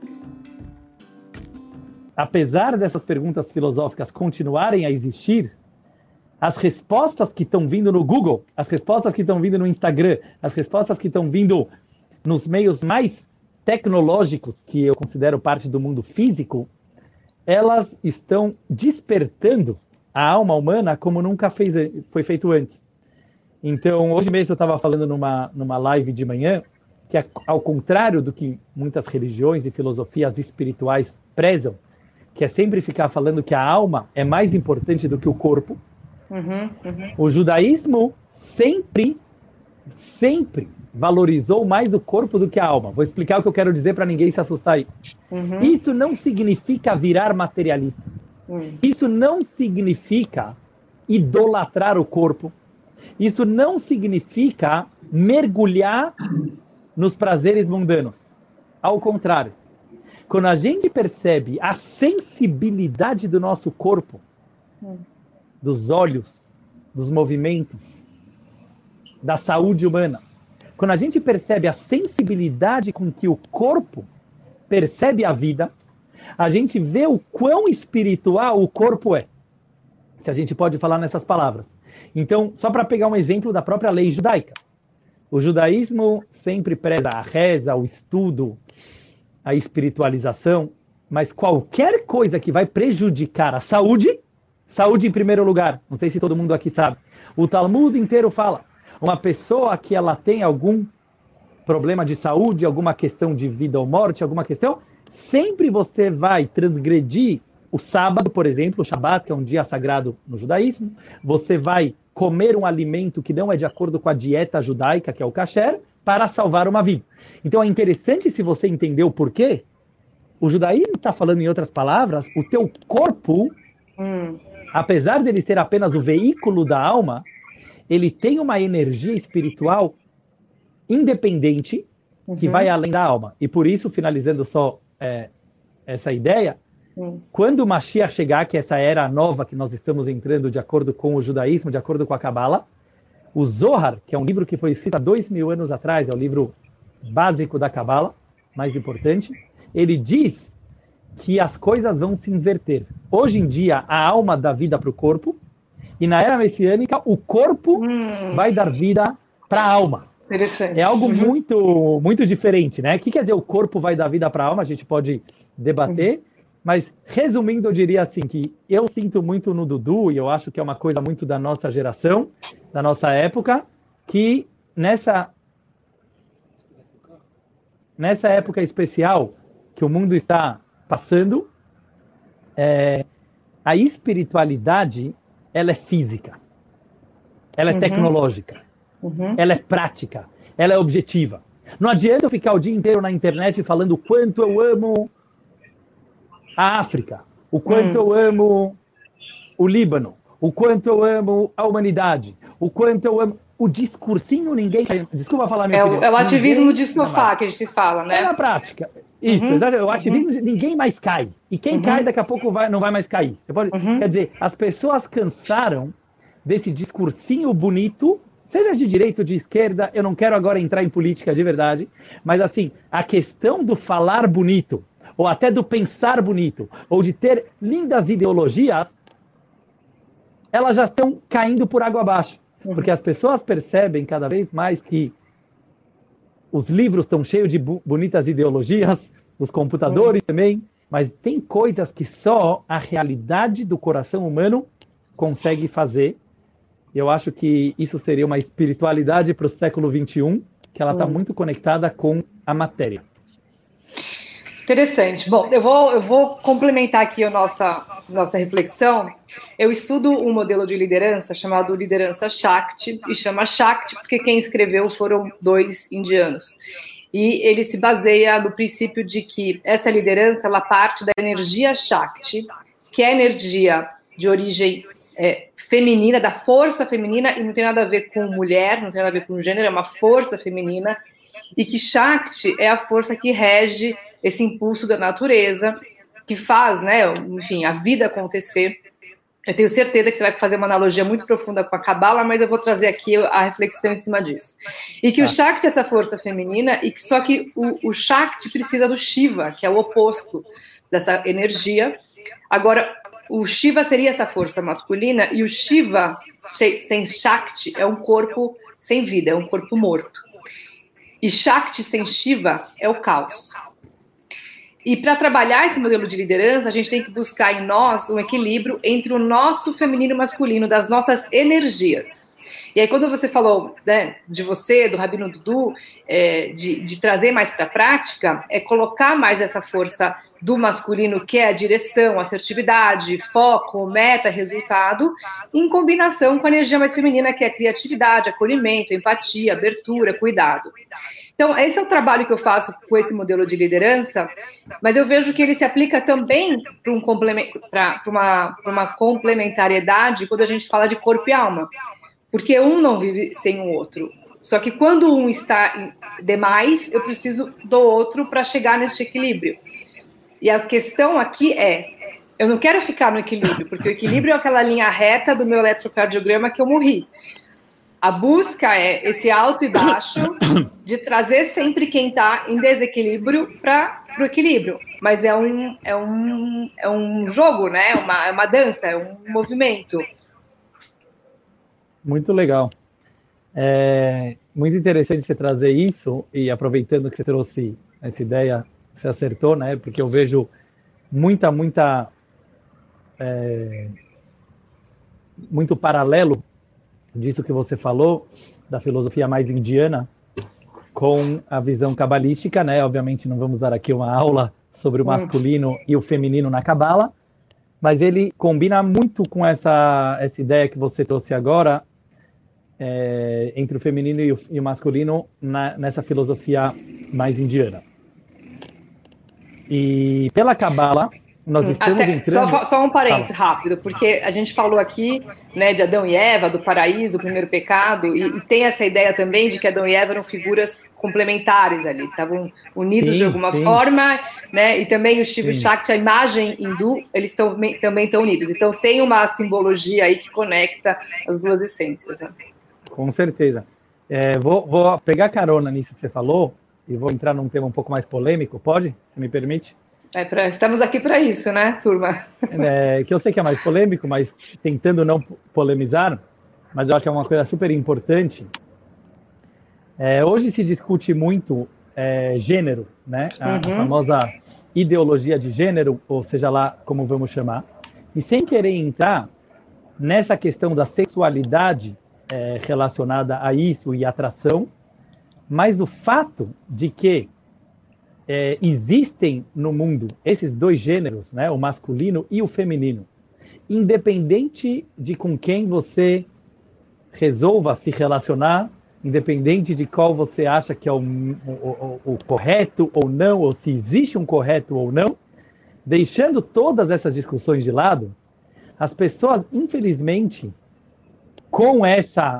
Apesar dessas perguntas filosóficas continuarem a existir, as respostas que estão vindo no Google, as respostas que estão vindo no Instagram, as respostas que estão vindo nos meios mais tecnológicos, que eu considero parte do mundo físico, elas estão despertando a alma humana como nunca fez, foi feito antes. Então, hoje mesmo eu estava falando numa, numa live de manhã, que ao contrário do que muitas religiões e filosofias espirituais prezam, que é sempre ficar falando que a alma é mais importante do que o corpo, uhum, uhum. O judaísmo sempre, sempre valorizou mais o corpo do que a alma. Vou explicar o que eu quero dizer para ninguém se assustar aí. Uhum. Isso não significa virar materialista. Uhum. Isso não significa idolatrar o corpo. Isso não significa mergulhar nos prazeres mundanos. Ao contrário. Quando a gente percebe a sensibilidade do nosso corpo, uhum. dos olhos, dos movimentos, da saúde humana, quando a gente percebe a sensibilidade com que o corpo percebe a vida, a gente vê o quão espiritual o corpo é. Se a gente pode falar nessas palavras. Então, só para pegar um exemplo da própria lei judaica. O judaísmo sempre preza a reza, o estudo, a espiritualização, mas qualquer coisa que vai prejudicar a saúde, saúde em primeiro lugar, não sei se todo mundo aqui sabe, o Talmud inteiro fala, uma pessoa que ela tem algum problema de saúde, alguma questão de vida ou morte, alguma questão, sempre você vai transgredir o sábado, por exemplo, o Shabat, que é um dia sagrado no judaísmo, você vai comer um alimento que não é de acordo com a dieta judaica, que é o kasher, para salvar uma vida. Então é interessante, se você entender o porquê, o judaísmo está falando, em outras palavras, o teu corpo, hum. apesar dele ser apenas o veículo da alma, ele tem uma energia espiritual independente uhum. que vai além da alma. E por isso, finalizando só é, essa ideia, uhum. quando o Mashiach chegar, que essa era nova que nós estamos entrando de acordo com o judaísmo, de acordo com a Kabbalah, o Zohar, que é um livro que foi escrito há dois mil anos atrás, é o livro básico da Kabbalah, mais importante, ele diz que as coisas vão se inverter. Hoje em dia, a alma dá vida para o corpo, e na era messiânica, o corpo hum. vai dar vida para a alma. Interessante. É algo uhum. muito, muito diferente, né? O que quer dizer o corpo vai dar vida para a alma? A gente pode debater, uhum. mas resumindo, eu diria assim, que eu sinto muito no Dudu, e eu acho que é uma coisa muito da nossa geração, da nossa época, que nessa, nessa época especial que o mundo está passando, é, a espiritualidade, ela é física, ela é uhum. tecnológica, uhum. ela é prática, ela é objetiva. Não adianta eu ficar o dia inteiro na internet falando o quanto eu amo a África, o quanto uhum. eu amo o Líbano, o quanto eu amo a humanidade, o quanto eu amo... o discursinho ninguém cai. Desculpa falar minha é opinião. O, é o ativismo ninguém de sofá que a gente fala, né? É na prática. Isso, uhum, o ativismo uhum. de ninguém mais cai. E quem uhum. cai, daqui a pouco vai, não vai mais cair. Você pode, uhum. Quer dizer, as pessoas cansaram desse discursinho bonito, seja de direita ou de esquerda, eu não quero agora entrar em política de verdade, mas assim, a questão do falar bonito, ou até do pensar bonito, ou de ter lindas ideologias, elas já estão caindo por água abaixo. Uhum. Porque as pessoas percebem cada vez mais que os livros estão cheios de bu- bonitas ideologias, os computadores uhum. também, mas tem coisas que só a realidade do coração humano consegue fazer. Eu acho que isso seria uma espiritualidade para o século vinte e um, que ela está uhum. muito conectada com a matéria. Interessante. Bom, eu vou, eu vou complementar aqui a nossa, nossa reflexão. Eu estudo um modelo de liderança chamado liderança Shakti, e chama Shakti porque quem escreveu foram dois indianos. E ele se baseia no princípio de que essa liderança ela parte da energia Shakti, que é a energia de origem é, feminina, da força feminina, e não tem nada a ver com mulher, não tem nada a ver com gênero, é uma força feminina, e que Shakti é a força que rege esse impulso da natureza, que faz, né, enfim, a vida acontecer. Eu tenho certeza que você vai fazer uma analogia muito profunda com a Kabbalah, mas eu vou trazer aqui a reflexão em cima disso. E que ah. o Shakti é essa força feminina, e que só que o, o Shakti precisa do Shiva, que é o oposto dessa energia. Agora, o Shiva seria essa força masculina, e o Shiva, sem Shakti, é um corpo sem vida, é um corpo morto. E Shakti sem Shiva é o caos. E para trabalhar esse modelo de liderança, a gente tem que buscar em nós um equilíbrio entre o nosso feminino e masculino, das nossas energias. E aí, quando você falou, né, de você, do Rabino Dudu, é, de, de trazer mais para a prática, é colocar mais essa força do masculino, que é a direção, assertividade, foco, meta, resultado, em combinação com a energia mais feminina, que é a criatividade, acolhimento, empatia, abertura, cuidado. Então, esse é o trabalho que eu faço com esse modelo de liderança, mas eu vejo que ele se aplica também para um complemento, para uma, para uma complementariedade quando a gente fala de corpo e alma. Porque um não vive sem o outro. Só que quando um está demais, eu preciso do outro para chegar nesse equilíbrio. E a questão aqui é, eu não quero ficar no equilíbrio, porque o equilíbrio é aquela linha reta do meu eletrocardiograma que eu morri. A busca é esse alto e baixo, de trazer sempre quem está em desequilíbrio para o equilíbrio. Mas é um, é, um, é um jogo, né? É uma, é uma dança, é um movimento. Muito legal. É muito interessante você trazer isso, e aproveitando que você trouxe essa ideia, você acertou, né? Porque eu vejo muita, muita... É, muito paralelo disso que você falou, da filosofia mais indiana, com a visão cabalística, né? Obviamente não vamos dar aqui uma aula sobre o masculino e o feminino na Kabbalah, mas ele combina muito com essa, essa ideia que você trouxe agora, é, entre o feminino e o, e o masculino, na, nessa filosofia mais indiana. E pela Kabbalah, nós estamos Até, entrando... Só, só um parênteses Fala. rápido, porque a gente falou aqui, né, de Adão e Eva, do paraíso, o primeiro pecado, e, e tem essa ideia também de que Adão e Eva eram figuras complementares ali, estavam unidos sim, de alguma sim. forma, né, e também o Shiva e Shakti, a imagem hindu, eles tão, também estão unidos. Então tem uma simbologia aí que conecta as duas essências. Né? Com certeza. É, vou, vou pegar carona nisso que você falou, e vou entrar num tema um pouco mais polêmico, pode? Se me permite? É pra, estamos aqui para isso, né, turma? É, que eu sei que é mais polêmico, mas tentando não polemizar, mas eu acho que é uma coisa super importante. É, hoje se discute muito é, gênero, né? A, uhum. a famosa ideologia de gênero, ou seja lá como vamos chamar. E sem querer entrar nessa questão da sexualidade é, relacionada a isso e atração, mas o fato de que É, existem no mundo esses dois gêneros, né, o masculino e o feminino, independente de com quem você resolva se relacionar, independente de qual você acha que é o, o, o, o correto ou não, ou se existe um correto ou não, deixando todas essas discussões de lado, as pessoas, infelizmente, com essa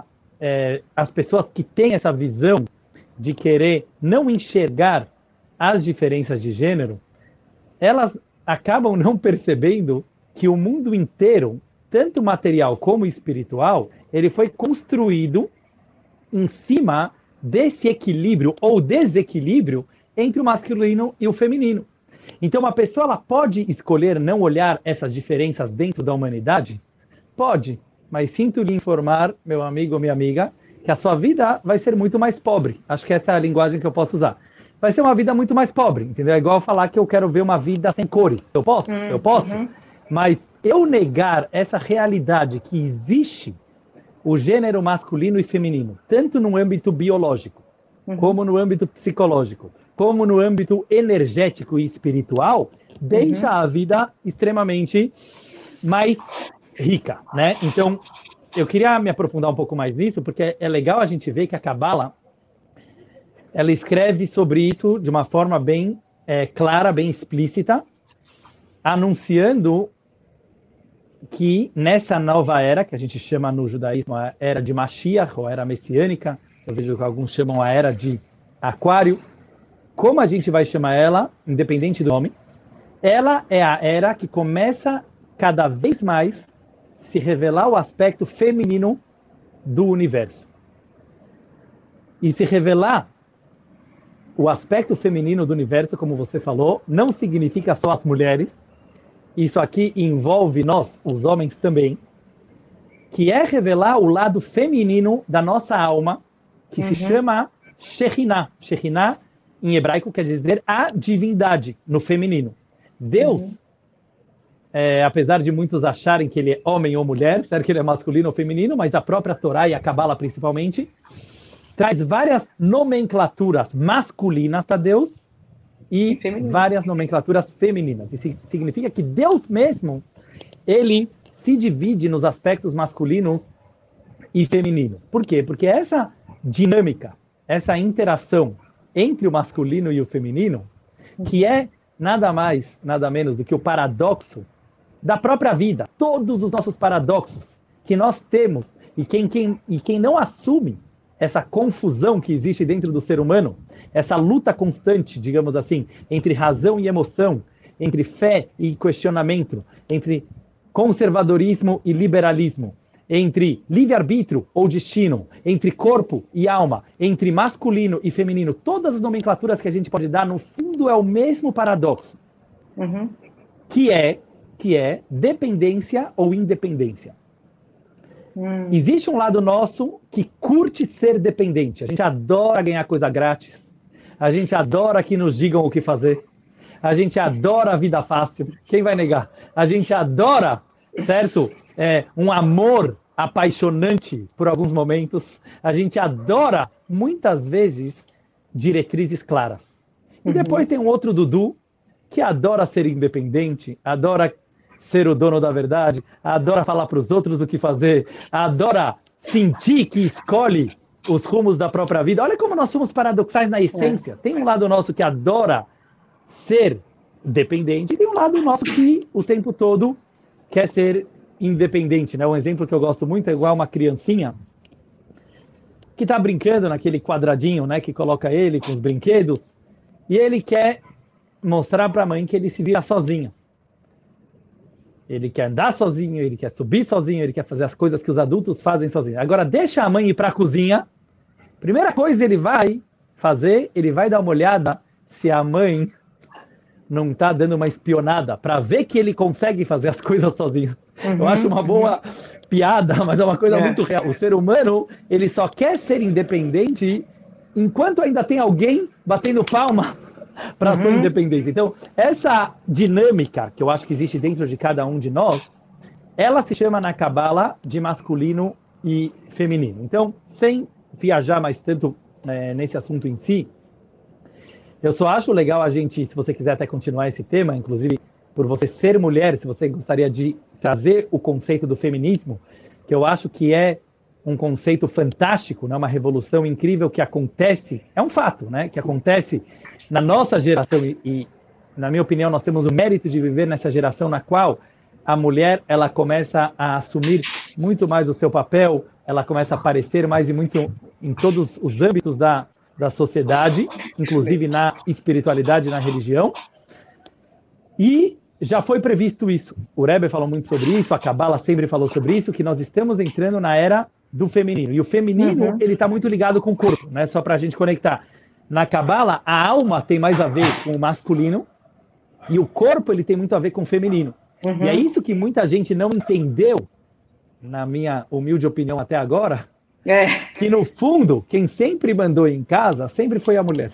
é, as pessoas que têm essa visão de querer não enxergar as diferenças de gênero, elas acabam não percebendo que o mundo inteiro, tanto material como espiritual, ele foi construído em cima desse equilíbrio ou desequilíbrio entre o masculino e o feminino. Então, uma pessoa ela pode escolher não olhar essas diferenças dentro da humanidade? Pode, mas sinto lhe informar, meu amigo ou minha amiga, que a sua vida vai ser muito mais pobre. Acho que essa é a linguagem que eu posso usar. Vai ser uma vida muito mais pobre, entendeu? É igual falar que eu quero ver uma vida sem cores. Eu posso? Hum, eu posso. Uhum. Mas eu negar essa realidade que existe o gênero masculino e feminino, tanto no âmbito biológico, uhum. como no âmbito psicológico, como no âmbito energético e espiritual, deixa uhum. a vida extremamente mais rica, né? Então, eu queria me aprofundar um pouco mais nisso, porque é legal a gente ver que a Kabbalah, ela escreve sobre isso de uma forma bem é, clara, bem explícita, anunciando que nessa nova era, que a gente chama no judaísmo a era de Mashiach, ou era messiânica, eu vejo que alguns chamam a era de Aquário, como a gente vai chamar ela, independente do nome, ela é a era que começa cada vez mais se revelar o aspecto feminino do universo. E se revelar o aspecto feminino do universo, como você falou, não significa só as mulheres. Isso aqui envolve nós, os homens também, que é revelar o lado feminino da nossa alma, que uhum. se chama Shekhinah. Shekhinah, em hebraico, quer dizer a divindade, no feminino. Deus, uhum. é, apesar de muitos acharem que ele é homem ou mulher, certo que ele é masculino ou feminino, mas a própria Torá e a Kabbalah principalmente, traz várias nomenclaturas masculinas para Deus e várias nomenclaturas femininas. Isso significa que Deus mesmo, ele se divide nos aspectos masculinos e femininos. Por quê? Porque essa dinâmica, essa interação entre o masculino e o feminino, que é nada mais, nada menos do que o paradoxo da própria vida. Todos os nossos paradoxos que nós temos, e quem, quem, e quem não assume essa confusão que existe dentro do ser humano, essa luta constante, digamos assim, entre razão e emoção, entre fé e questionamento, entre conservadorismo e liberalismo, entre livre-arbítrio ou destino, entre corpo e alma, entre masculino e feminino, todas as nomenclaturas que a gente pode dar, no fundo é o mesmo paradoxo, uhum. que é, que é dependência ou independência. Hum. Existe um lado nosso que curte ser dependente. A gente adora ganhar coisa grátis. A gente adora que nos digam o que fazer. A gente adora a vida fácil. Quem vai negar? A gente adora, certo? É, um amor apaixonante por alguns momentos. A gente adora, muitas vezes, diretrizes claras. E depois uhum. tem um outro Dudu que adora ser independente, adora ser o dono da verdade, adora falar para os outros o que fazer, adora sentir que escolhe os rumos da própria vida. Olha como nós somos paradoxais na essência. É. Tem um lado nosso que adora ser dependente e tem um lado nosso que o tempo todo quer ser independente, né? Um exemplo que eu gosto muito é igual uma criancinha que está brincando naquele quadradinho, né, que coloca ele com os brinquedos, e ele quer mostrar para a mãe que ele se vira sozinho. Ele quer andar sozinho, ele quer subir sozinho, ele quer fazer as coisas que os adultos fazem sozinho. Agora, deixa a mãe ir para a cozinha. Primeira coisa ele vai fazer, ele vai dar uma olhada se a mãe não está dando uma espionada para ver que ele consegue fazer as coisas sozinho. Uhum, Eu acho uma boa uhum. piada, mas é uma coisa é. muito real. O ser humano, ele só quer ser independente enquanto ainda tem alguém batendo palma para a uhum. sua independência. Então, essa dinâmica que eu acho que existe dentro de cada um de nós, ela se chama na Kabbalah de masculino e feminino. Então, sem viajar mais tanto é, nesse assunto em si, eu só acho legal a gente, se você quiser até continuar esse tema, inclusive por você ser mulher, se você gostaria de trazer o conceito do feminismo, que eu acho que é um conceito fantástico, né? Uma revolução incrível que acontece, é um fato, né? Que acontece na nossa geração, e, e, na minha opinião, nós temos o mérito de viver nessa geração na qual a mulher ela começa a assumir muito mais o seu papel, ela começa a aparecer mais e muito em todos os âmbitos da, da sociedade, inclusive na espiritualidade e na religião. E já foi previsto isso. O Rebbe falou muito sobre isso, a Kabbalah sempre falou sobre isso, que nós estamos entrando na era do feminino. E o feminino, uhum. ele está muito ligado com o corpo, né? Só para a gente conectar. Na Kabbalah, a alma tem mais a ver com o masculino e o corpo ele tem muito a ver com o feminino. Uhum. E é isso que muita gente não entendeu, na minha humilde opinião até agora, é. que no fundo, quem sempre mandou em casa sempre foi a mulher.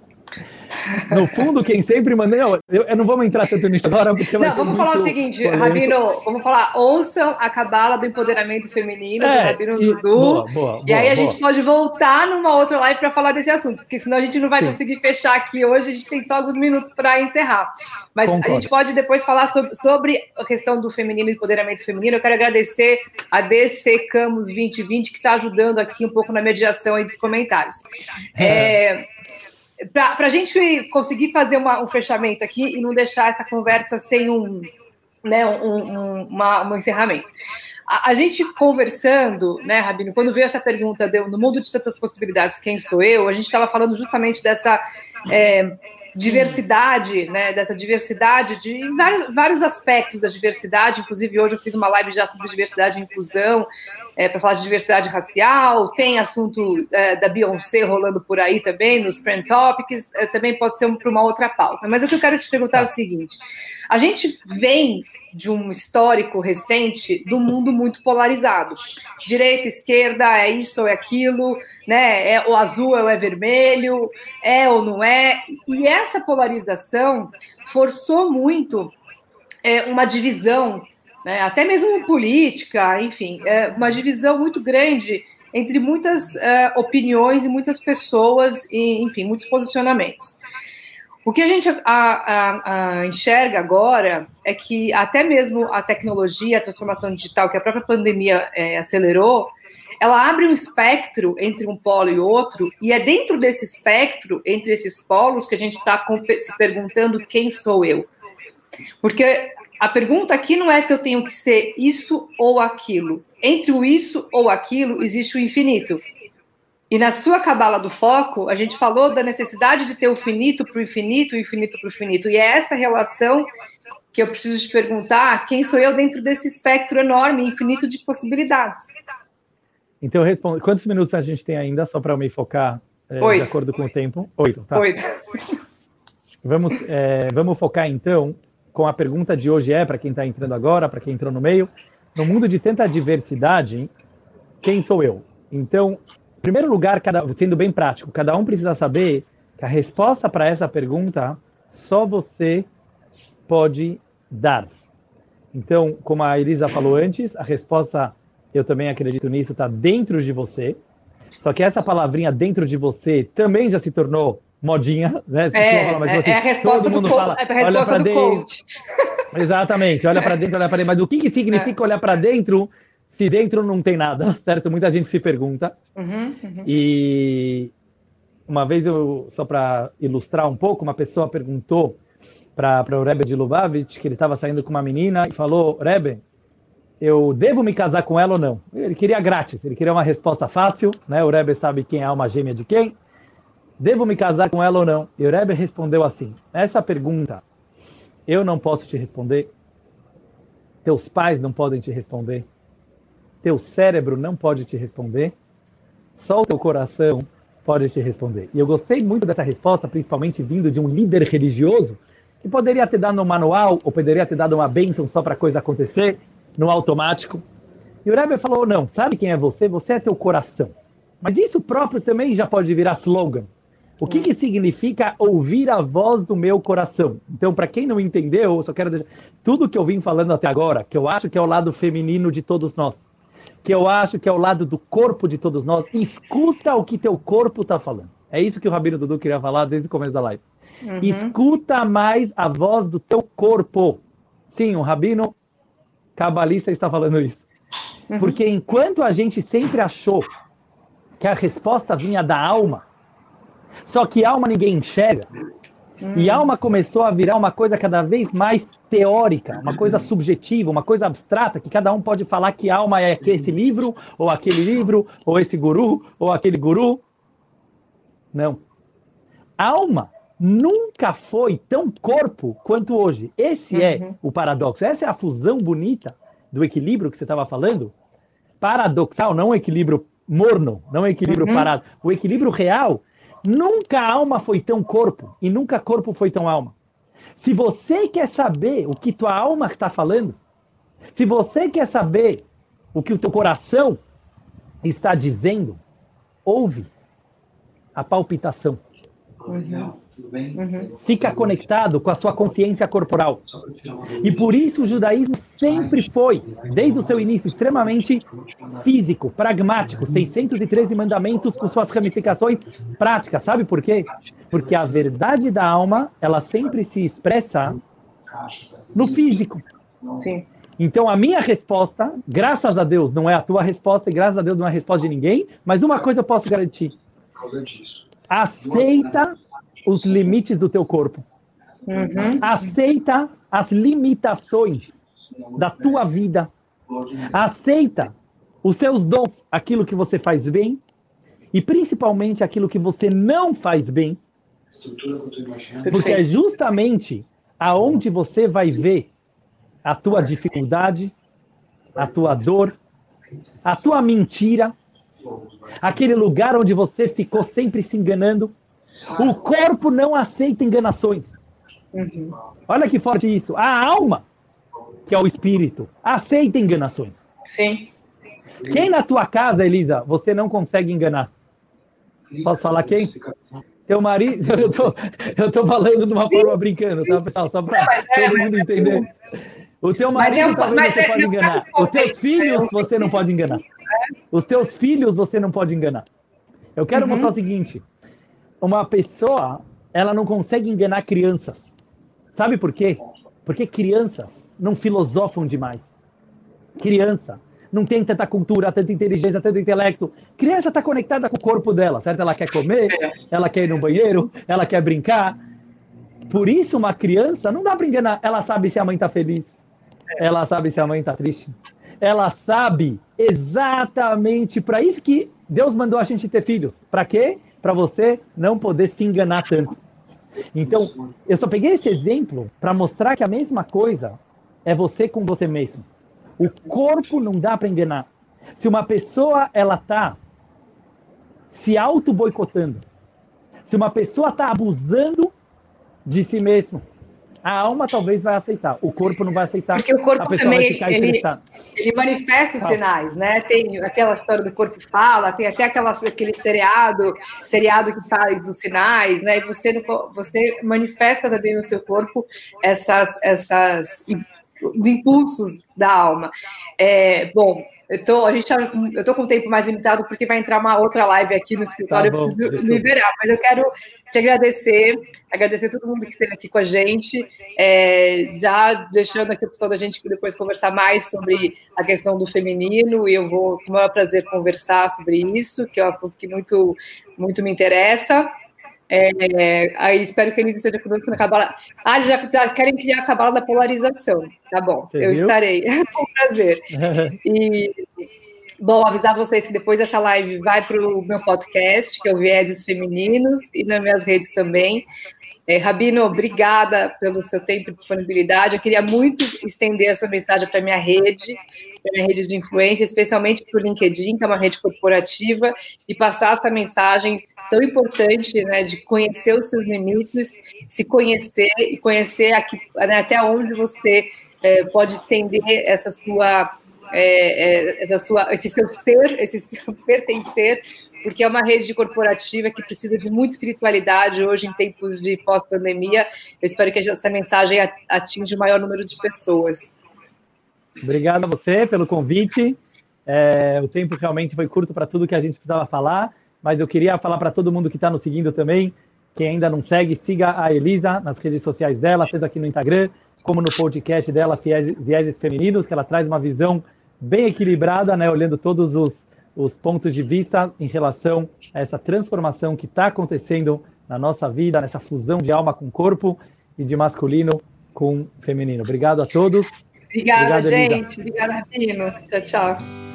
No fundo, quem sempre manda... Não, eu, eu não vou entrar tanto nisso agora, porque... Não, vamos falar o seguinte, polêmico. Rabino, vamos falar, ouçam a Cabala do Empoderamento Feminino, é, do Rabino e, Dudu, boa, boa, e aí boa, a gente boa. pode voltar numa outra live para falar desse assunto, porque senão a gente não vai Sim. conseguir fechar aqui hoje, a gente tem só alguns minutos para encerrar. Mas Concordo. a gente pode depois falar sobre, sobre a questão do feminino e empoderamento feminino. Eu quero agradecer a D C Camus vinte vinte, que está ajudando aqui um pouco na mediação aí dos comentários. É... é... Para a gente conseguir fazer uma, um fechamento aqui e não deixar essa conversa sem um, né, um, um, uma, um encerramento. A, a gente conversando, né, Rabino, quando veio essa pergunta de, no mundo de tantas possibilidades, quem sou eu? A gente estava falando justamente dessa é, diversidade, né, dessa diversidade de em vários, vários aspectos da diversidade. Inclusive, hoje eu fiz uma live já sobre diversidade e inclusão, É, para falar de diversidade racial, tem assunto é, da Beyoncé rolando por aí também, nos Trend Topics, é, também pode ser um, para uma outra pauta. Mas o que eu quero te perguntar é o seguinte, a gente vem de um histórico recente do mundo muito polarizado. Direita, esquerda, é isso ou é aquilo, né? É o azul ou é vermelho, é ou não é. E essa polarização forçou muito é, uma divisão, né, até mesmo política, enfim, é uma divisão muito grande entre muitas é, opiniões e muitas pessoas, e, enfim, muitos posicionamentos. O que a gente a, a, a enxerga agora é que até mesmo a tecnologia, a transformação digital que a própria pandemia é, acelerou, ela abre um espectro entre um polo e outro, e é dentro desse espectro, entre esses polos, que a gente está se perguntando quem sou eu. Porque a pergunta aqui não é se eu tenho que ser isso ou aquilo. Entre o isso ou aquilo existe o infinito. E na sua Cabala do Foco, a gente falou da necessidade de ter o finito para o infinito, o infinito para o finito. E é essa relação que eu preciso te perguntar, quem sou eu dentro desse espectro enorme, infinito de possibilidades? Então, eu respondo. Quantos minutos a gente tem ainda, só para eu me focar é, de acordo com o tempo? Oito, tá? Oito. Vamos, é, vamos focar, então, com a pergunta de hoje é, para quem está entrando agora, para quem entrou no meio, no mundo de tanta diversidade, quem sou eu? Então, em primeiro lugar, cada, sendo bem prático, cada um precisa saber que a resposta para essa pergunta só você pode dar. Então, como a Elisa falou antes, a resposta, eu também acredito nisso, está dentro de você. Só que essa palavrinha dentro de você também já se tornou modinha, né? É, falar, mas, assim, é a resposta do, fala, é a resposta do coach. Exatamente, olha para dentro, olha para dentro. Mas o que, que significa é. olhar para dentro se dentro não tem nada, certo? Muita gente se pergunta. Uhum, uhum. E uma vez, eu, só para ilustrar um pouco, uma pessoa perguntou para o Rebbe de Lubavitch que ele estava saindo com uma menina e falou, Rebbe, eu devo me casar com ela ou não? Ele queria grátis, ele queria uma resposta fácil, né? O Rebbe sabe quem é a alma gêmea de quem. Devo me casar com ela ou não? E o Rebbe respondeu assim, essa pergunta, eu não posso te responder, teus pais não podem te responder, teu cérebro não pode te responder, só o teu coração pode te responder. E eu gostei muito dessa resposta, principalmente vindo de um líder religioso, que poderia ter dado um manual, ou poderia ter dado uma bênção só para a coisa acontecer, no automático. E o Rebbe falou, não, sabe quem é você? Você é teu coração. Mas isso próprio também já pode virar slogan. O que, que significa ouvir a voz do meu coração? Então, para quem não entendeu, eu só quero deixar... Tudo que eu vim falando até agora, que eu acho que é o lado feminino de todos nós, que eu acho que é o lado do corpo de todos nós, escuta o que teu corpo está falando. É isso que o Rabino Dudu queria falar desde o começo da live. Uhum. Escuta mais a voz do teu corpo. Sim, o Rabino cabalista está falando isso. Uhum. Porque enquanto a gente sempre achou que a resposta vinha da alma, só que alma ninguém enxerga, Hum. E alma começou a virar uma coisa cada vez mais teórica, uma coisa subjetiva, uma coisa abstrata, que cada um pode falar que alma é esse livro, ou aquele livro, ou esse guru, ou aquele guru. Não. Alma nunca foi tão corpo quanto hoje. Esse uhum. é o paradoxo. Essa é a fusão bonita do equilíbrio que você estava falando. Paradoxal, não equilíbrio morno, não equilíbrio uhum. parado. O equilíbrio real, nunca a alma foi tão corpo e nunca corpo foi tão alma. Se você quer saber o que tua alma está falando, se você quer saber o que o teu coração está dizendo, ouve a palpitação. Uhum. Uhum. Fica conectado com a sua consciência corporal. E por isso o judaísmo sempre foi, desde o seu início, extremamente físico, pragmático, seiscentos e treze mandamentos com suas ramificações práticas. Sabe por quê? Porque a verdade da alma, ela sempre se expressa no físico. Sim. Então a minha resposta, graças a Deus, não é a tua resposta, e graças a Deus não é a resposta de ninguém, mas uma coisa eu posso garantir. Aceita os limites do teu corpo. Uhum. Aceita as limitações da tua vida. Aceita os seus dons, aquilo que você faz bem, e principalmente aquilo que você não faz bem. Porque é justamente aonde você vai ver a tua dificuldade, a tua dor, a tua mentira, aquele lugar onde você ficou sempre se enganando. O corpo não aceita enganações. Uhum. Olha que forte isso. A alma, que é o espírito, aceita enganações. Sim. Quem na tua casa, Elisa, você não consegue enganar? Posso falar quem? Teu marido. Eu tô, eu tô falando de uma forma brincando, tá, pessoal? Só para todo mundo entender. O teu marido talvez você pode enganar. Os teus filhos você não pode enganar. Os teus filhos você não pode enganar. Eu quero uhum. mostrar o seguinte. Uma pessoa, ela não consegue enganar crianças. Sabe por quê? Porque crianças não filosofam demais. Criança não tem tanta cultura, tanta inteligência, tanto intelecto. Criança está conectada com o corpo dela, certo? Ela quer comer, ela quer ir no banheiro, ela quer brincar. Por isso, uma criança não dá para enganar. Ela sabe se a mãe está feliz. Ela sabe se a mãe está triste. Ela sabe exatamente para isso que Deus mandou a gente ter filhos. Para quê? Para você não poder se enganar tanto. Então, eu só peguei esse exemplo para mostrar que a mesma coisa é você com você mesmo. O corpo não dá para enganar. Se uma pessoa ela tá se auto-boicotando, se uma pessoa está abusando de si mesmo, a alma talvez vai aceitar, o corpo não vai aceitar. Porque o corpo a pessoa também, vai ficar ele, ele manifesta os sinais, né? Tem aquela história do corpo fala, tem até aquela, aquele seriado, seriado que faz os sinais, né? E você, você manifesta também no seu corpo essas, essas, os impulsos da alma. É, bom, eu tô, a gente tá, eu tô com o tempo mais limitado porque vai entrar uma outra live aqui no escritório, tá bom, eu preciso liberar, mas eu quero te agradecer, agradecer todo mundo que esteve aqui com a gente, é, já deixando aqui a opção da gente depois conversar mais sobre a questão do feminino, e eu vou, com o maior prazer, conversar sobre isso, que é um assunto que muito, muito me interessa. É, aí espero que eles estejam conosco na Cabala. Ah, eles já, já querem criar a Cabala da polarização. Tá bom, Você eu viu? estarei. Com prazer. E, bom, avisar vocês que depois dessa live vai para o meu podcast, que é o Vieses Femininos, e nas minhas redes também. É, Rabino, obrigada pelo seu tempo e disponibilidade. Eu queria muito estender essa mensagem para a minha rede, para a minha rede de influência, especialmente para o LinkedIn, que é uma rede corporativa, e passar essa mensagem tão importante, né, de conhecer os seus limites, se conhecer e conhecer aqui, né, até onde você é, pode estender essa sua, é, essa sua, esse seu ser, esse seu pertencer, porque é uma rede corporativa que precisa de muita espiritualidade hoje em tempos de pós-pandemia. Eu espero que essa mensagem atinja o maior número de pessoas. Obrigado a você pelo convite. É, o tempo realmente foi curto para tudo que a gente precisava falar, mas eu queria falar para todo mundo que está nos seguindo também, quem ainda não segue, siga a Elisa nas redes sociais dela, tanto aqui no Instagram, como no podcast dela, Vieses Femininos, que ela traz uma visão bem equilibrada, né, olhando todos os, os pontos de vista em relação a essa transformação que está acontecendo na nossa vida, nessa fusão de alma com corpo e de masculino com feminino. Obrigado a todos. Obrigada, Obrigado, gente. Obrigada, Rabino. Tchau, tchau.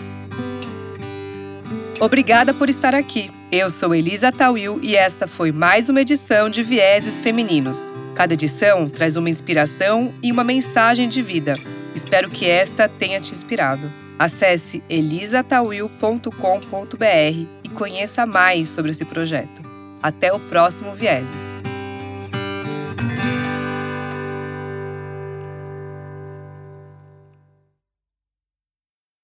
Obrigada por estar aqui. Eu sou Elisa Tawil e essa foi mais uma edição de Vieses Femininos. Cada edição traz uma inspiração e uma mensagem de vida. Espero que esta tenha te inspirado. Acesse elisa tawil ponto com ponto b r e conheça mais sobre esse projeto. Até o próximo Vieses.